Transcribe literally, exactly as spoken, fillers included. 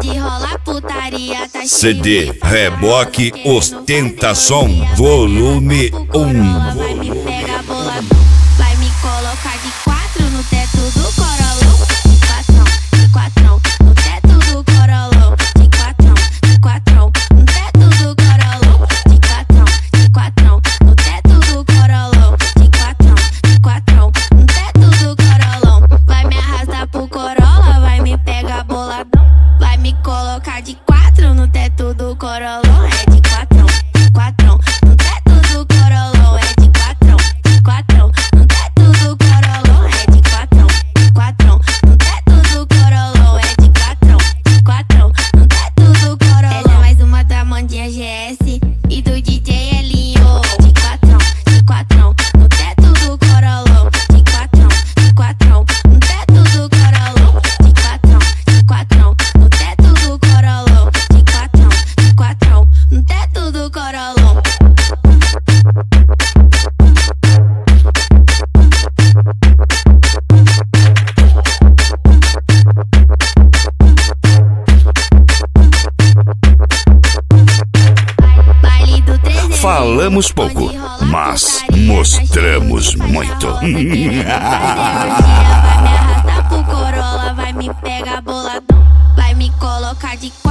Pode rolar putaria, tá C D Reboque Ostentação Volume um. Vai me pegar boladão, vai me colocar de quatro no teto do corolão. De quatrão, de quatrão, no teto do corolão. De quatrão, de quatrão, no teto do corolão. De quatrão, de quatrão, no teto do corolão. De quatrão, de quatrão, no teto do corolão. Vai me arrastar pro Corolla, vai me pegar boladão, vai me colocar de quatro no teto do corolão. É de quatrão, de quatrão, no teto do corolão. É de quatrão, de quatrão, no teto do corolão. É de quatrão, de quatrão, no teto do corolão. É de quatrão, de quatrão, no teto do corolão. Essa é mais uma da Mandinha G S e do D J Elinho. De quatrão, de quatrão, no teto do corolão. De quatrão, de quatrão, no teto do corolão. De quatrão, de quatrão, no teto do corolão. De quatrão, de quatrão, no teto do corolão. Baile do trezentos. Falamos pouco, mas mostramos muito. Vai me arrastar pro Corolla, vai me pegar boladão, vai me colocar de